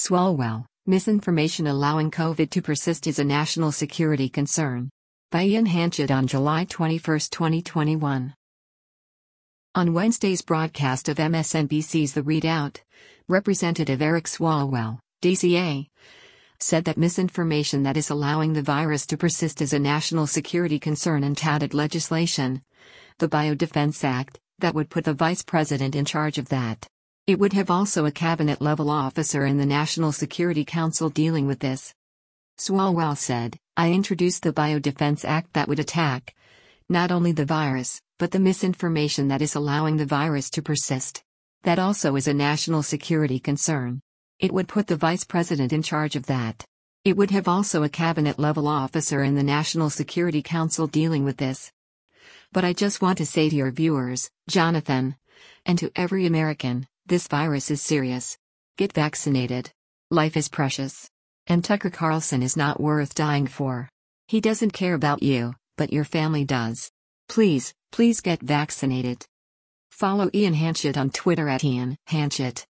Swalwell, misinformation allowing COVID to persist is a national security concern. By Ian Hanchett on July 21, 2021. On Wednesday's broadcast of MSNBC's The Readout, Representative Eric Swalwell, DCA, said that misinformation that is allowing the virus to persist is a national security concern and touted legislation, the Biodefense Act, that would put the vice president in charge of that. It would have also a cabinet-level officer in the National Security Council dealing with this. Swalwell said, "I introduced the Biodefense Act that would attack not only the virus, but the misinformation that is allowing the virus to persist. That also is a national security concern. It would put the vice president in charge of that. It would have also a cabinet-level officer in the National Security Council dealing with this. But I just want to say to your viewers, Jonathan, and to every American, this virus is serious. Get vaccinated. Life is precious. And Tucker Carlson is not worth dying for. He doesn't care about you, but your family does. Please get vaccinated." Follow Ian Hanchett on Twitter at Ian Hanchett.